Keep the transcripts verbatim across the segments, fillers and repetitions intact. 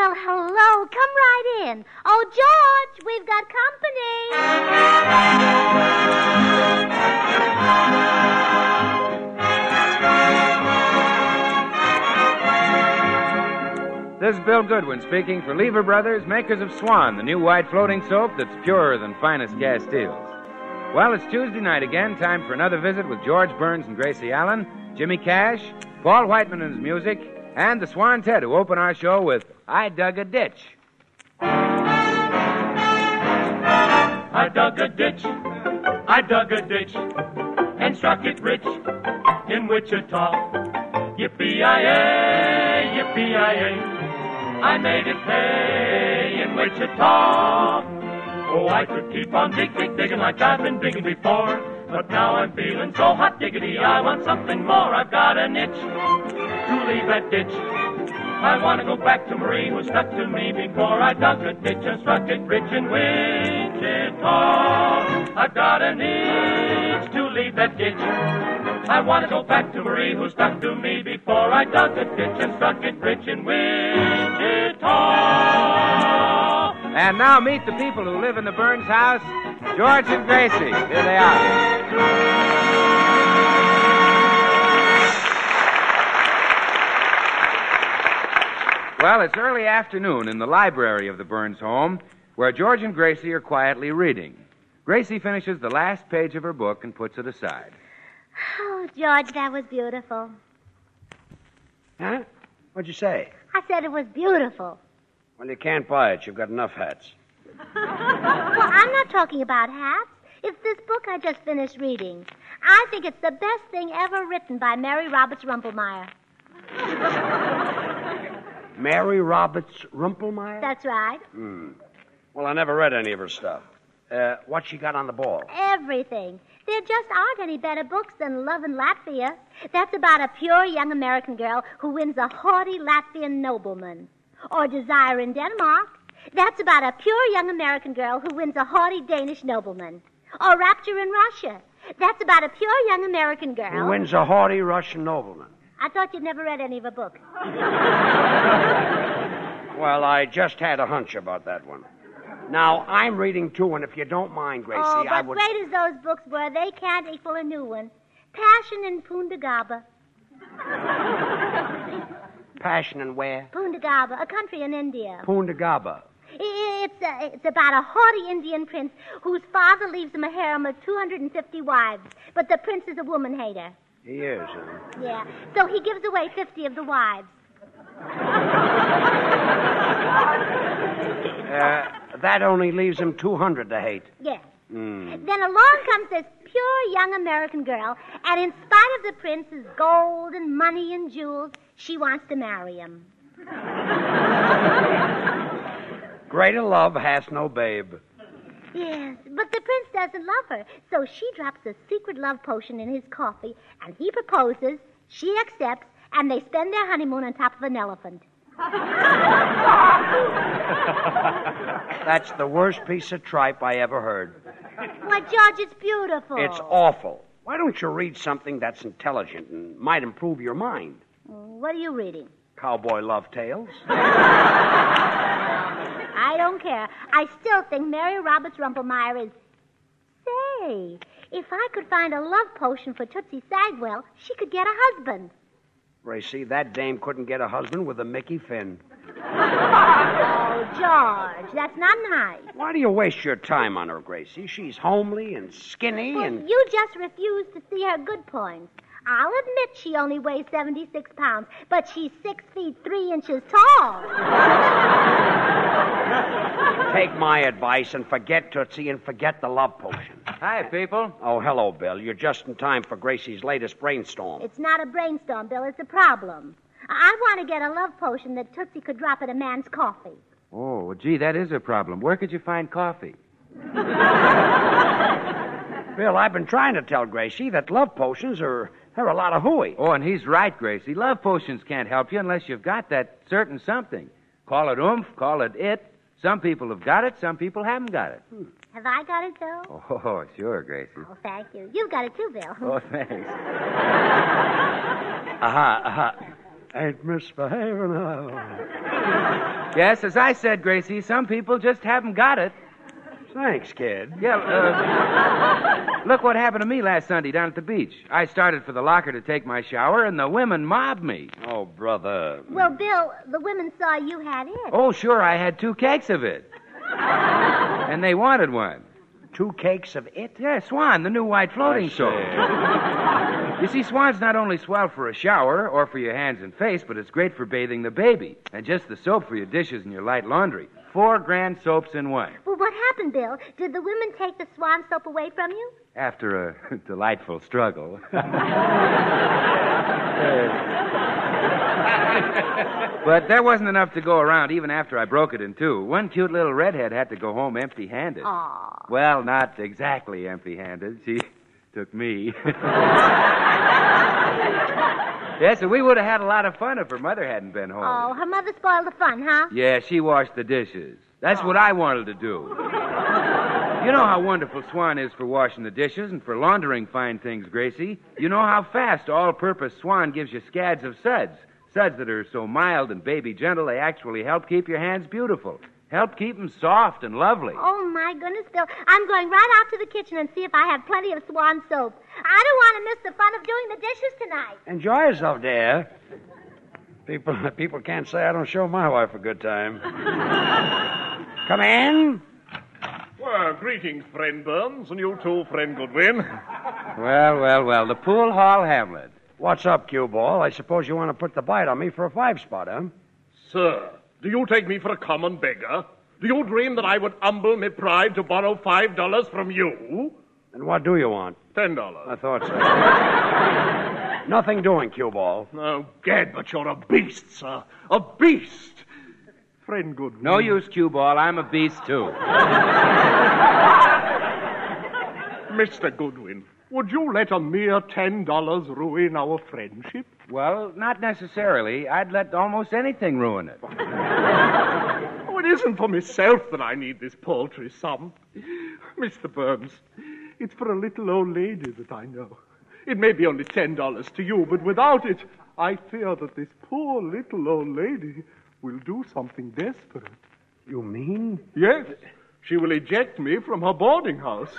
Well, hello. Come right in. Oh, George, we've got company. This is Bill Goodwin speaking for Lever Brothers, makers of Swan, the new white floating soap that's purer than finest Castiles. Well, it's Tuesday night again, time for another visit with George Burns and Gracie Allen, Jimmy Cash, Paul Whiteman and his music, and the Swan Ted, who open our show with I Dug a Ditch. I dug a ditch, I dug a ditch, and struck it rich in Wichita. Yippee-yi-yay, yippee-yi-yay, I made it pay in Wichita. Oh, I could keep on dig, dig, digging like I've been digging before, but now I'm feeling so hot diggity, I want something more. I've got an itch to leave that ditch. I want to go back to Marie, who stuck to me before. I dug a ditch and struck it rich in Wichita. I've got an itch to leave that ditch. I want to go back to Marie, who stuck to me before. I dug a ditch and struck it rich in Wichita. And now meet the people who live in the Burns house, George and Gracie. Here they are. Well, it's early afternoon in the library of the Burns home, where George and Gracie are quietly reading. Gracie finishes the last page of her book and puts it aside. Oh, George, that was beautiful. Huh? What'd you say? I said it was beautiful. Well, you can't buy it. You've got enough hats. Well, I'm not talking about hats. It's this book I just finished reading. I think it's the best thing ever written by Mary Roberts Rumpelmeyer. Mary Roberts Rumpelmeyer? That's right. Hmm. Well, I never read any of her stuff. Uh, what she got on the ball? Everything. There just aren't any better books than Love in Latvia. That's about a pure young American girl who wins a haughty Latvian nobleman. Or Desire in Denmark. That's about a pure young American girl who wins a haughty Danish nobleman. Or Rapture in Russia. That's about a pure young American girl who wins a haughty Russian nobleman. I thought you'd never read any of her books. Well, I just had a hunch about that one. Now, I'm reading two, and if you don't mind, Gracie, oh, but I would... great as those books were, they can't equal a new one. Passion in Pundagaba. Passion in where? Pundagaba, a country in India. Pundagaba. It's, uh, it's about a haughty Indian prince whose father leaves him a harem of two hundred fifty wives, but the prince is a woman hater. He is, huh? Yeah, so he gives away fifty of the wives. Uh, that only leaves him two hundred to hate. Yes. Mm. Then along comes this pure young American girl, and in spite of the prince's gold and money and jewels, she wants to marry him. Greater love hath no babe. Yes, but the prince doesn't love her, so she drops a secret love potion in his coffee, and he proposes, she accepts, and they spend their honeymoon on top of an elephant. That's the worst piece of tripe I ever heard. Why, George, it's beautiful. It's awful. Why don't you read something that's intelligent and might improve your mind? What are you reading? Cowboy Love Tales. I don't care. I still think Mary Roberts Rumpelmeyer is... Say, if I could find a love potion for Tootsie Sagwell, she could get a husband. Gracie, that dame couldn't get a husband with a Mickey Finn. Oh, George, that's not nice. Why do you waste your time on her, Gracie? She's homely and skinny well, and... You just refuse to see her good points. I'll admit she only weighs seventy-six pounds, but she's six feet three inches tall. Take my advice and forget Tootsie and forget the love potion. Hi, people. Oh, hello, Bill. You're just in time for Gracie's latest brainstorm. It's not a brainstorm, Bill. It's a problem. I want to get a love potion that Tootsie could drop in a man's coffee. Oh, well, gee, that is a problem. Where could you find coffee? Bill, I've been trying to tell Gracie that love potions are, are a lot of hooey. Oh, and he's right, Gracie. Love potions can't help you unless you've got that certain something. Call it oomph, call it it. Some people have got it, some people haven't got it. Hmm. Have I got it, Bill? Oh, sure, Gracie. Oh, thank you. You've got it too, Bill. Oh, thanks. Aha, aha. Ain't misbehaving. Yes, as I said, Gracie, some people just haven't got it. Thanks, kid. Yeah, uh, look what happened to me last Sunday down at the beach. I started for the locker to take my shower, and the women mobbed me. Oh, brother. Well, Bill, the women saw you had it. Oh, sure, I had two cakes of it. And they wanted one. Two cakes of it? Yeah, Swan, the new white floating soap. You see, Swan's not only swell for a shower or for your hands and face, but it's great for bathing the baby. And just the soap for your dishes and your light laundry. Four grand soaps in one. Well, what happened, Bill? Did the women take the Swan soap away from you? After a delightful struggle. But there wasn't enough to go around even after I broke it in two. One cute little redhead had to go home empty-handed. Aw. Well, not exactly empty-handed. She took me. Yes, and we would have had a lot of fun if her mother hadn't been home. Oh, her mother spoiled the fun, huh? Yeah, she washed the dishes. That's what I wanted to do. You know how wonderful Swan is for washing the dishes and for laundering fine things, Gracie. You know how fast all-purpose Swan gives you scads of suds. Suds that are so mild and baby gentle, they actually help keep your hands beautiful. Help keep them soft and lovely. Oh, my goodness, Bill. I'm going right out to the kitchen and see if I have plenty of Swan soap. I don't want to miss the fun of doing the dishes tonight. Enjoy yourself, dear. People, people can't say I don't show my wife a good time. Come in. Well, greetings, friend Burns, and you too, friend Goodwin. Well, well, well, the Pool Hall Hamlet. What's up, cue ball? I suppose you want to put the bite on me for a five-spot, huh? Sir, do you take me for a common beggar? Do you dream that I would humble me pride to borrow five dollars from you? And what do you want? Ten dollars. I thought so. Nothing doing, cue ball. Oh, gad, but you're a beast, sir. A beast. Friend Goodwin. No use, cue ball. I'm a beast, too. Mister Goodwin, would you let a mere ten dollars ruin our friendship? Well, not necessarily. I'd let almost anything ruin it. Oh, it isn't for myself that I need this paltry sum. Mister Burns, it's for a little old lady that I know. It may be only ten dollars to you, but without it, I fear that this poor little old lady will do something desperate. You mean? Yes. She will eject me from her boarding house.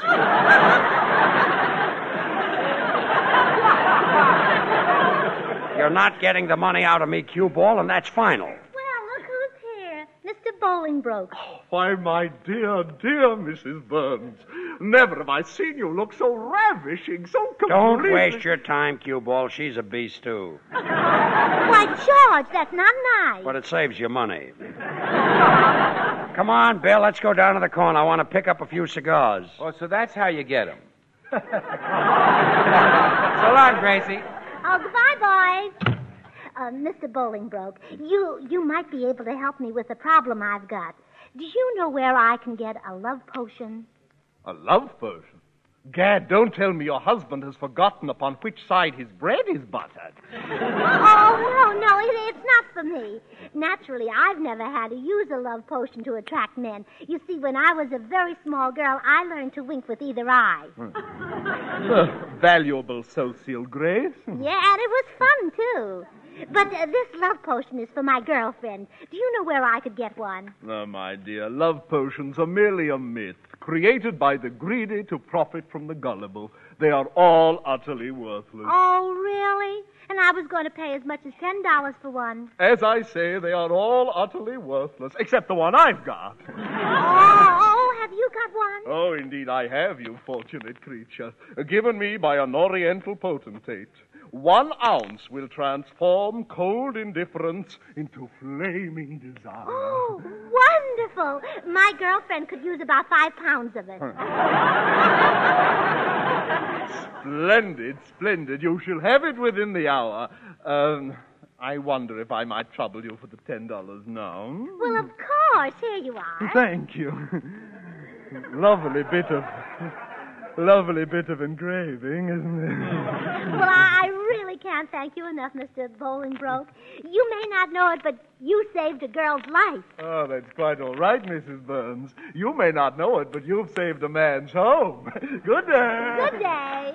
You're not getting the money out of me, cue ball, and that's final. Well, look who's here. Mister Bolingbroke. Why, my dear, dear Missus Burns, never have I seen you look so ravishing, so completely... Don't waste your time, cue ball. She's a beast, too. Why, George, that's not nice. But it saves you money. Come on, Bill, let's go down to the corner. I want to pick up a few cigars. Oh, so that's how you get them. So long, Gracie. Oh, goodbye, boys. Uh, Mister Bolingbroke, you, you might be able to help me with a problem I've got. Do you know where I can get a love potion? A love potion? Gad, don't tell me your husband has forgotten upon which side his bread is buttered. Oh, no, no, it, it's not for me. Naturally, I've never had to use a love potion to attract men. You see, when I was a very small girl, I learned to wink with either eye. Uh, valuable social grace. Yeah, and it was fun, too. But uh, this love potion is for my girlfriend. Do you know where I could get one? Oh, my dear, love potions are merely a myth, created by the greedy to profit from the gullible. They are all utterly worthless. Oh, really? And I was going to pay as much as ten dollars for one. As I say, they are all utterly worthless, except the one I've got. Oh, oh, have you got one? Oh, indeed I have, you fortunate creature. Given me by an oriental potentate. One ounce will transform cold indifference into flaming desire. Oh, wonderful. My girlfriend could use about five pounds of it. Splendid, splendid. You shall have it within the hour. Um, I wonder if I might trouble you for the ten dollars now. Well, of course. Here you are. Thank you. Lovely bit of... Lovely bit of engraving, isn't it? Well, I, I really can't thank you enough, Mister Bolingbroke. You may not know it, but you saved a girl's life. Oh, that's quite all right, Missus Burns. You may not know it, but you've saved a man's home. Good day. Good day.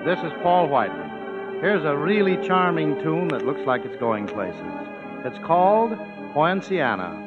this is Paul Whiteman. Here's a really charming tune that looks like it's going places. It's called Poinciana.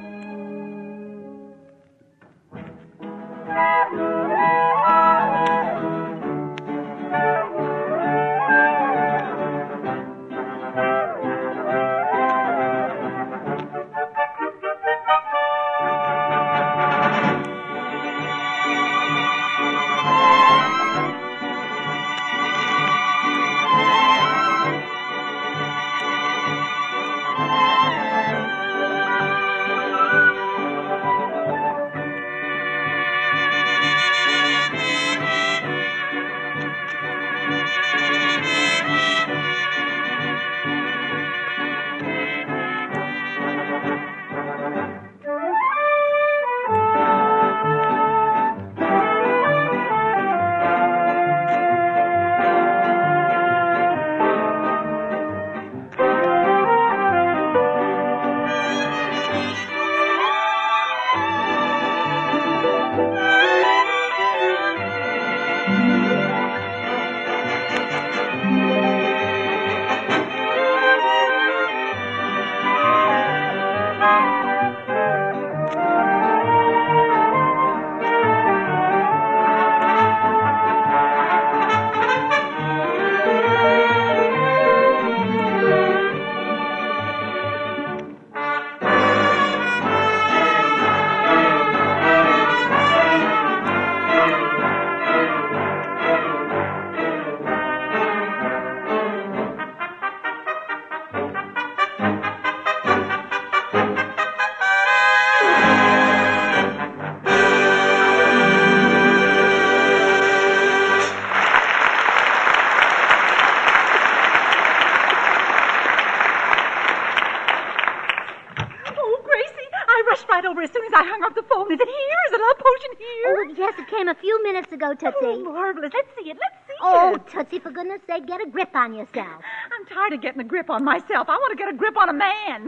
As soon as I hung up the phone. Is it here? Is the love potion here? Oh, yes, it came a few minutes ago, Tootsie. Oh, marvelous. Let's see it. Let's see oh, it. Oh, Tootsie, for goodness sake, get a grip on yourself. I'm tired of getting a grip on myself. I want to get a grip on a man.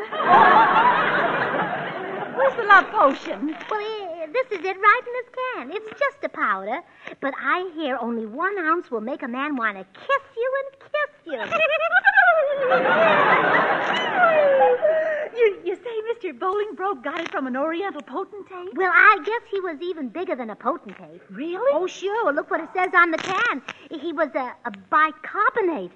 Where's the love potion? Well, eh, this is it right in this can. It's just a powder. But I hear only one ounce will make a man want to kiss you and kiss you. You, you say Mister Bolingbroke got it from an Oriental potentate? Well, I guess he was even bigger than a potentate. Really? Oh, sure. Look what it says on the can. He was a, a bicarbonate.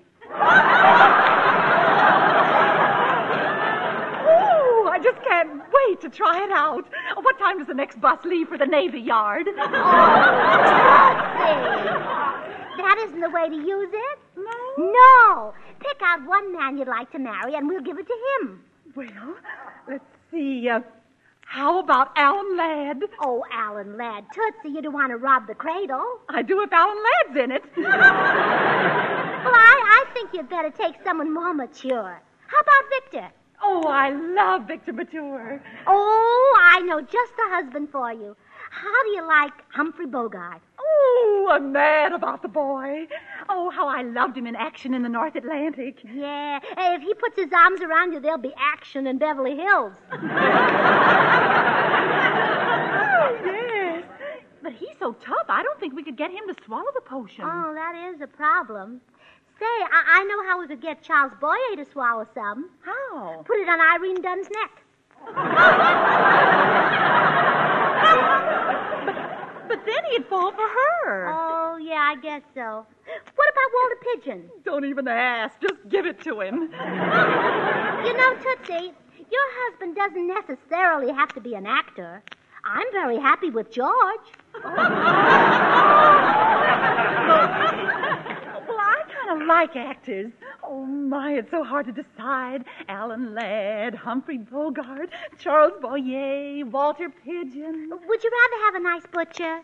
Oh, I just can't wait to try it out. What time does the next bus leave for the Navy Yard? Oh, that isn't the way to use it. No? No. Pick out one man you'd like to marry, and we'll give it to him. Well, let's see. Uh, how about Alan Ladd? Oh, Alan Ladd. Tootsie, you don't want to rob the cradle. I do if Alan Ladd's in it. Well, I, I think you'd better take someone more mature. How about Victor? Oh, I love Victor Mature. Oh, I know just the husband for you. How do you like Humphrey Bogart? Oh, I'm mad about the boy. Oh, how I loved him in Action in the North Atlantic. Yeah, hey, if he puts his arms around you, there'll be action in Beverly Hills. Oh, yes. But he's so tough, I don't think we could get him to swallow the potion. Oh, that is a problem. Say, I, I know how we could get Charles Boyer to swallow some. How? Put it on Irene Dunn's neck. But then he'd fall for her. Oh, yeah, I guess so. What about Walter Pigeon? Don't even ask. Just give it to him. You know, Tootsie, your husband doesn't necessarily have to be an actor. I'm very happy with George. Well, I kind of like actors. Oh, my, it's so hard to decide. Alan Ladd, Humphrey Bogart, Charles Boyer, Walter Pigeon. Would you rather have a nice butcher?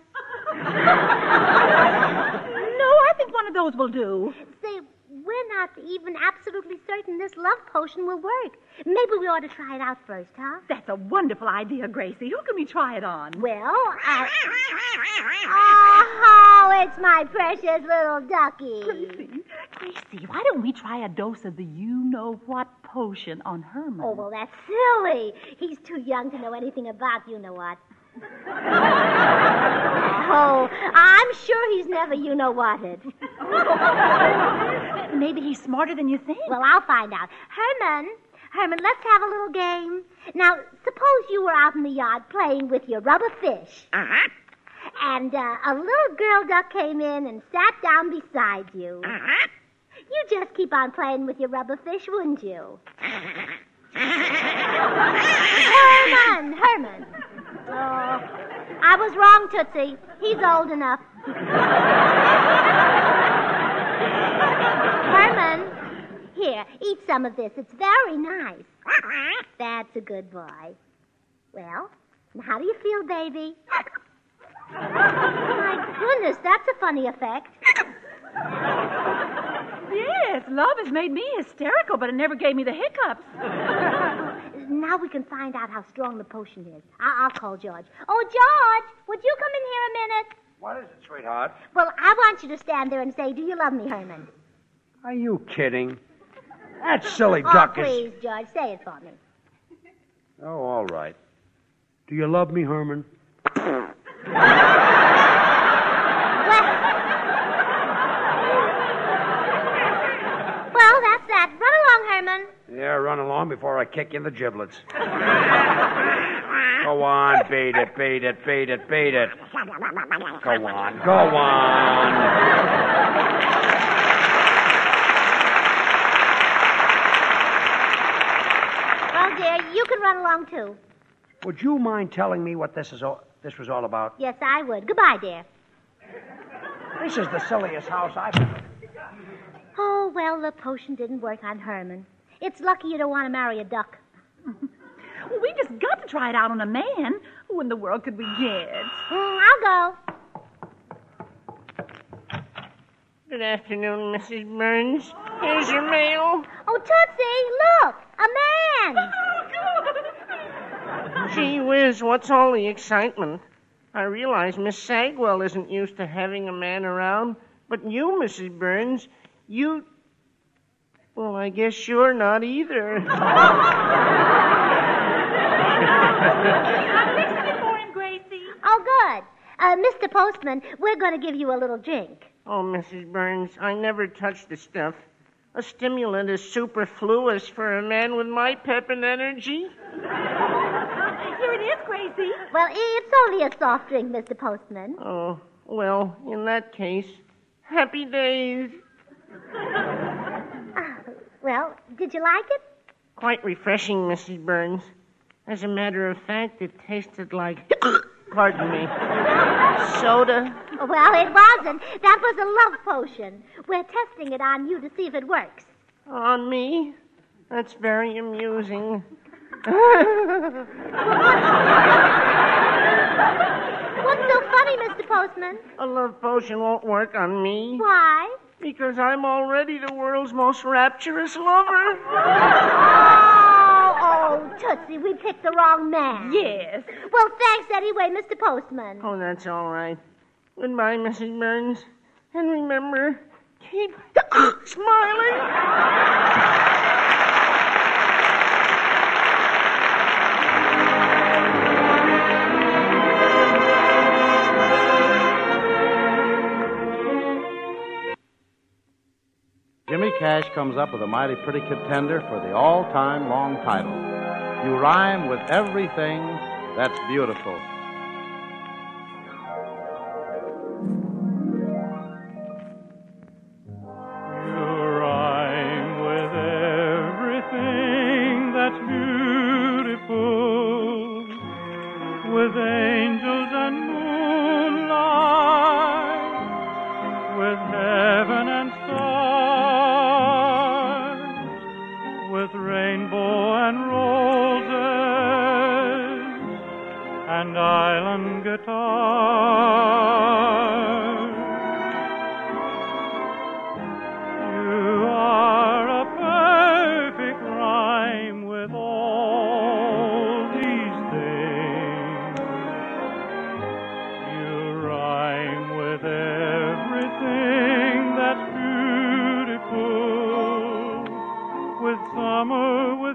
No, I think one of those will do. Say, we're not even absolutely certain this love potion will work. Maybe we ought to try it out first, huh? That's a wonderful idea, Gracie. Who can we try it on? Well, I... Oh, it's my precious little ducky. Gracie, Gracie, why don't we try a dose of the you-know-what potion on Herman? Oh, well, that's silly. He's too young to know anything about you-know-what. Oh, I'm sure he's never you-know-whatted. Maybe he's smarter than you think. Well, I'll find out. Herman, Herman, let's have a little game. Now, suppose you were out in the yard playing with your rubber fish. Uh-huh. And uh, a little girl duck came in and sat down beside you. Uh-huh. You just keep on playing with your rubber fish, wouldn't you? Herman, Herman. Oh, I was wrong, Tootsie. He's old enough. Herman, here, eat some of this. It's very nice. That's a good boy. Well, now how do you feel, baby? My goodness, that's a funny effect. Yes, love has made me hysterical, but it never gave me the hiccups. Now we can find out how strong the potion is. I- I'll call George. Oh, George, would you come in here a minute? What is it, sweetheart? Well, I want you to stand there and say, do you love me, Herman? Are you kidding? That silly Oh, duck is... please, George, say it for me. Oh, all right. Do you love me, Herman? Well, that's that. Run along, Herman. Yeah, run along before I kick you in the giblets. Go on, beat it, beat it, beat it, beat it. Go on, go on. Well, dear, you can run along, too. Would you mind telling me what this is all, this was all about? Yes, I would. Goodbye, dear. This is the silliest house I've ever... Oh, well, the potion didn't work on Herman. It's lucky you don't want to marry a duck. Well, we just got to try it out on a man. Who in the world could we get? Mm, I'll go. Good afternoon, Missus Burns. Here's your mail. Oh, Tootsie, look, a man. Gee whiz, what's all the excitement? I realize Miss Sagwell isn't used to having a man around, but you, Missus Burns, you... Well, I guess you're not either. I'm fixing it for him, Gracie. Oh, good. Uh, Mister Postman, we're going to give you a little drink. Oh, Missus Burns, I never touch the stuff. A stimulant is superfluous for a man with my pep and energy. Here it is, Gracie. Well, it's only a soft drink, Mister Postman. Oh, well, in that case, happy days. Uh, well, did you like it? Quite refreshing, Missus Burns. As a matter of fact, it tasted like... Pardon me. Soda. Well, it wasn't. That was a love potion. We're testing it on you to see if it works. On me? That's very amusing. What's so funny, Mister Postman? A love potion won't work on me. Why? Because I'm already the world's most rapturous lover. Oh, oh, Tootsie, we picked the wrong man. Yes. Well, thanks anyway, Mister Postman. Oh, that's all right. Goodbye, Missus Burns. And remember, keep smiling. Jimmy Cash comes up with a mighty pretty contender for the all-time long title. You rhyme with everything that's beautiful. You rhyme with everything that's beautiful, with angels and moonlight, with heaven and stars, with rainbow and roses and island guitars. You are a perfect rhyme with all these things. You rhyme with everything that's beautiful, with summer, with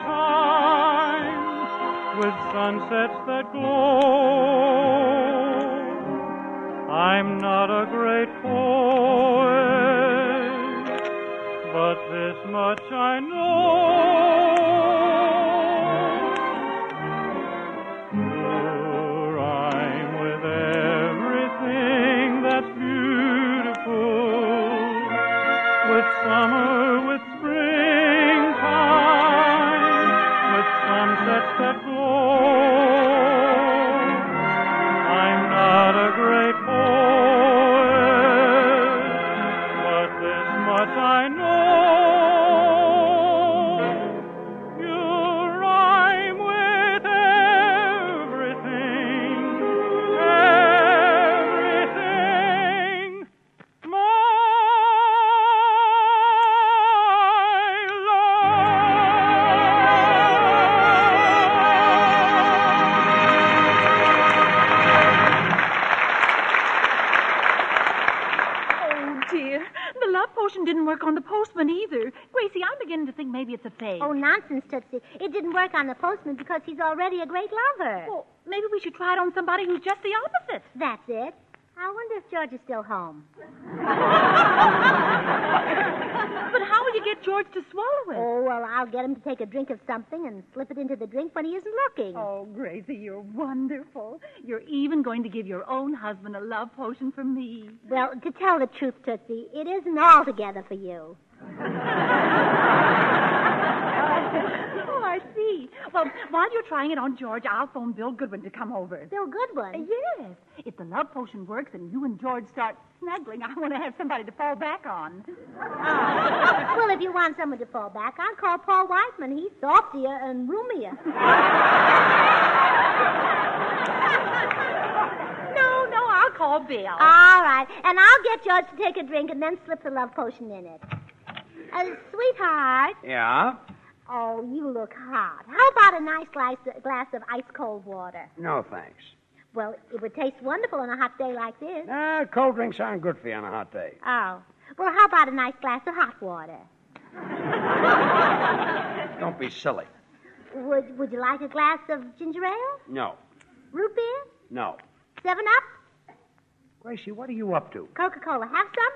springtime, with sunsets that glow, I'm not a great poet, but this much I know. You rhyme with everything that's beautiful, with summer, with springtime, with sunsets that glow. I'm not a great poet, but this much I know. You rhyme with everything, everything. My didn't work on the postman either. Gracie, I'm beginning to think maybe it's a fake. Oh, nonsense, Tootsie. It didn't work on the postman because he's already a great lover. Well, maybe we should try it on somebody who's just the opposite. That's it. I wonder if George is still home. But how will you get George to swallow it? Oh, well, I'll get him to take a drink of something and slip it into the drink when he isn't looking. Oh, Gracie, you're wonderful. You're even going to give your own husband a love potion for me. Well, to tell the truth, Tootsie, it isn't altogether for you. Oh, I see. Well, while you're trying it on George, I'll phone Bill Goodwin to come over. Bill Goodwin? Yes. If the love potion works and you and George start snuggling, I want to have somebody to fall back on. Oh. Well, if you want someone to fall back, I'll call Paul Whiteman. He's softier and roomier. No, no, I'll call Bill. All right. And I'll get George to take a drink and then slip the love potion in it. Uh, sweetheart. Yeah? Oh, you look hot. How about a nice glass, glass of ice-cold water? No, thanks. Well, it would taste wonderful on a hot day like this. Ah, cold drinks aren't good for you on a hot day. Oh. Well, how about a nice glass of hot water? Don't be silly. Would Would you like a glass of ginger ale? No. Root beer? No. Seven Up? Gracie, what are you up to? Coca-Cola. Have some?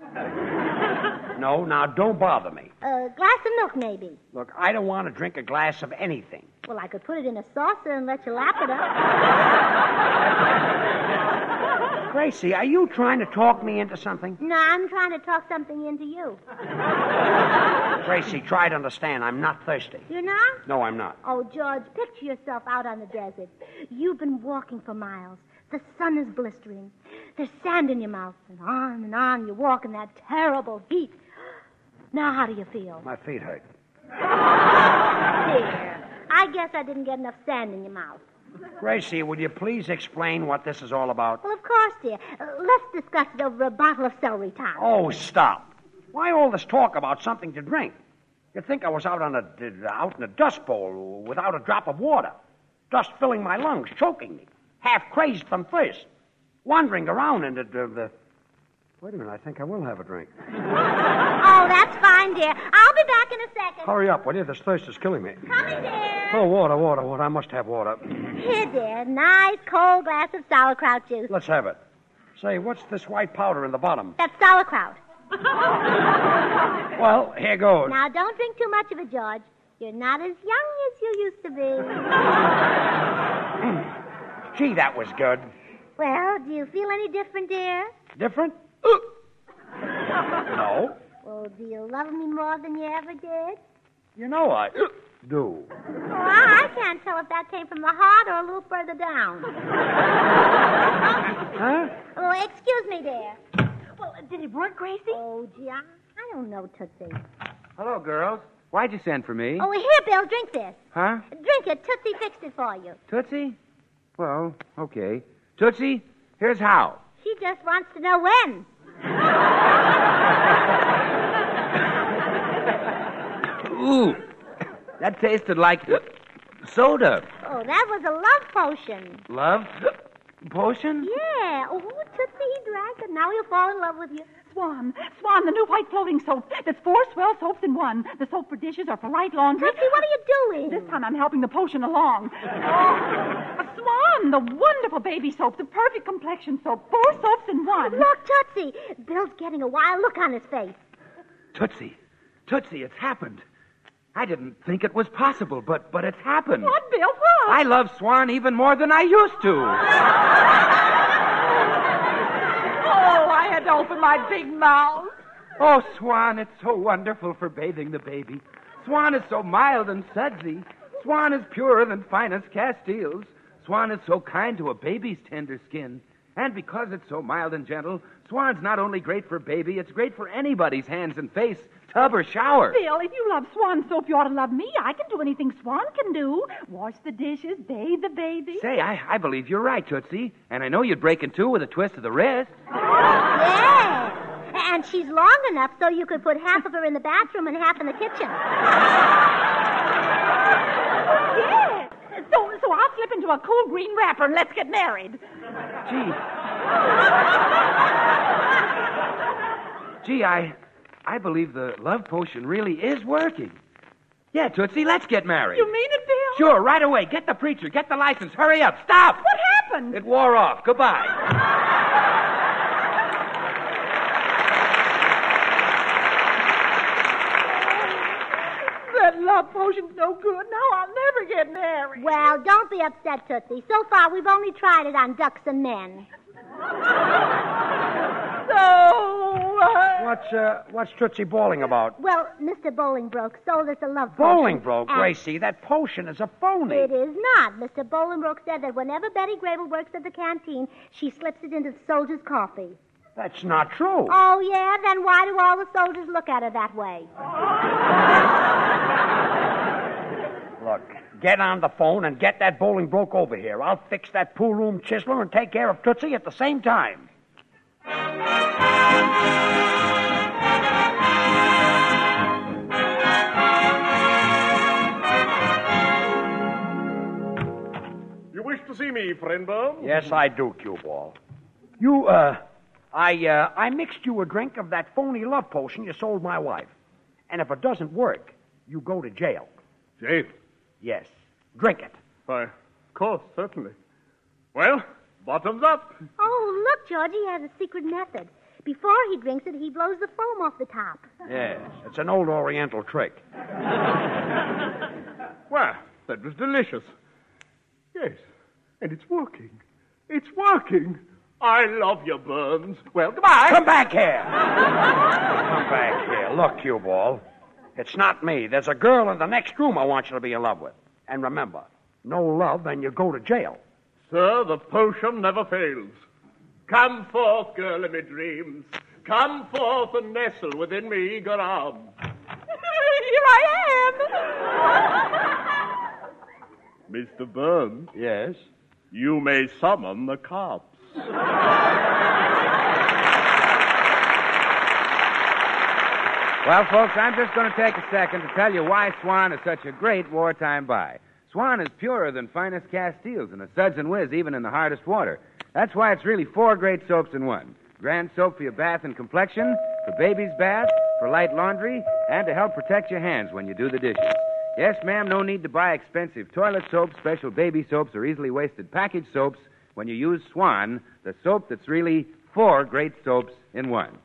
No, now don't bother me. A glass of milk, maybe. Look, I don't want to drink a glass of anything. Well, I could put it in a saucer and let you lap it up. Gracie, are you trying to talk me into something? No, I'm trying to talk something into you. Gracie, try to understand. I'm not thirsty. You're not? No, I'm not. Oh, George, picture yourself out on the desert. You've been walking for miles. The sun is blistering. There's sand in your mouth, and on and on you walk in that terrible heat. Now, how do you feel? My feet hurt. Dear, I guess I didn't get enough sand in your mouth. Gracie, will you please explain what this is all about? Well, of course, dear. Uh, let's discuss it over a bottle of celery top. Oh, stop. Why all this talk about something to drink? You'd think I was out on a out in a dust bowl without a drop of water. Dust filling my lungs, choking me. Half crazed from thirst. Wandering around in the, the, the... Wait a minute, I think I will have a drink. Oh, that's fine, dear. I'll be back in a second. Hurry up, will you? This thirst is killing me. Coming, dear. Oh, water, water, water. I must have water. Here, dear. Nice cold glass of sauerkraut juice. Let's have it. Say, what's this white powder in the bottom? That's sauerkraut. Well, here goes. Now, don't drink too much of it, George. You're not as young as you used to be. Gee, that was good. Well, do you feel any different, dear? Different? No. Well, do you love me more than you ever did? You know I do. Well, I can't tell if that came from the heart or a little further down. Huh? Oh, excuse me, dear. Well, did it work, Gracie? Oh, gee, I, I don't know, Tootsie. Hello, girls. Why'd you send for me? Oh, here, Bill, drink this. Huh? Drink it. Tootsie fixed it for you. Tootsie? Well, okay. Tootsie, here's how. She just wants to know when. Ooh, that tasted like soda. Oh, that was a love potion. Love potion? Yeah. Oh, Tootsie, he drank it. Now he'll fall in love with you. Swan, Swan, the new white floating soap. There's four swell soaps in one. The soap for dishes or for light laundry. Tootsie, what are you doing? This time I'm helping the potion along. Oh, Swan! Swan, the wonderful baby soap, the perfect complexion soap. Four soaps in one. Look, Tootsie. Bill's getting a wild look on his face. Tootsie, Tootsie, it's happened. I didn't think it was possible, but but it's happened. What, Bill? What? I love Swan even more than I used to. Oh, I had to open my big mouth. Oh, Swan, it's so wonderful for bathing the baby. Swan is so mild and sudsy. Swan is purer than finest Castiles. Swan is so kind to a baby's tender skin. And because it's so mild and gentle, Swan's not only great for baby, it's great for anybody's hands and face, tub or shower. Bill, if you love Swan soap, you ought to love me. I can do anything Swan can do. Wash the dishes, bathe the baby. Say, I, I believe you're right, Tootsie. And I know you'd break in two with a twist of the wrist. Yeah. And she's long enough so you could put half of her in the bathroom and half in the kitchen. Yeah. So, so I'll slip into a cool green wrapper and let's get married. Gee. Gee, I, I believe the love potion really is working. Yeah, Tootsie, let's get married. You mean it, Bill? Sure, right away. Get the preacher. Get the license. Hurry up. Stop. What happened? It wore off. Goodbye. That love potion's no good. Now I'll never get married. Well, don't be upset, Tootsie. So far, we've only tried it on ducks and men. So, uh... What's, uh, what's Tootsie bawling about? Well, Mister Bolingbroke sold us a love potion. Bolingbroke? and- Gracie, that potion is a phony. It is not. Mister Bolingbroke said that whenever Betty Grable works at the canteen, she slips it into the soldiers' coffee. That's not true. Oh, yeah? Then why do all the soldiers look at her that way? Look, get on the phone and get that Bolingbroke over here. I'll fix that pool room chiseler and take care of Tootsie at the same time. You wish to see me, friend Burns? Yes, I do, Cue Ball. You, uh, I, uh, I mixed you a drink of that phony love potion you sold my wife. And if it doesn't work, you go to jail. Jail? Yes. Drink it. Why, of course, certainly. Well, bottoms up. Oh, look, George, he has a secret method. Before he drinks it, he blows the foam off the top. Yes, it's an old Oriental trick. Well, that was delicious. Yes, and it's working. It's working. I love you, Burns. Well, goodbye. Come back here. Come back here. Look, Cue Ball. It's not me. There's a girl in the next room I want you to be in love with. And remember, no love and you go to jail. Sir, the potion never fails. Come forth, girl of my dreams. Come forth and nestle within my eager arms. Here I am. Mister Burns, Yes? you may summon the cops. Well, folks, I'm just going to take a second to tell you why Swan is such a great wartime buy. Swan is purer than finest Castiles and a suds and whiz even in the hardest water. That's why it's really four great soaps in one. Grand soap for your bath and complexion, for baby's bath, for light laundry, and to help protect your hands when you do the dishes. Yes, ma'am, no need to buy expensive toilet soaps, special baby soaps, or easily wasted package soaps when you use Swan, the soap that's really four great soaps in one.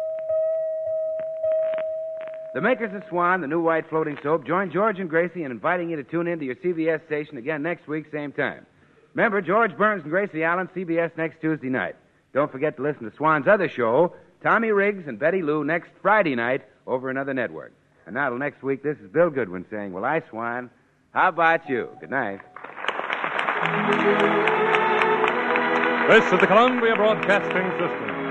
The makers of Swan, the new white floating soap, join George and Gracie in inviting you to tune in to your C B S station again next week, same time. Remember, George Burns and Gracie Allen, C B S next Tuesday night. Don't forget to listen to Swan's other show, Tommy Riggs and Betty Lou, next Friday night over another network. And now till next week, this is Bill Goodwin saying, well, I, Swan, how about you? Good night. This is the Columbia Broadcasting System.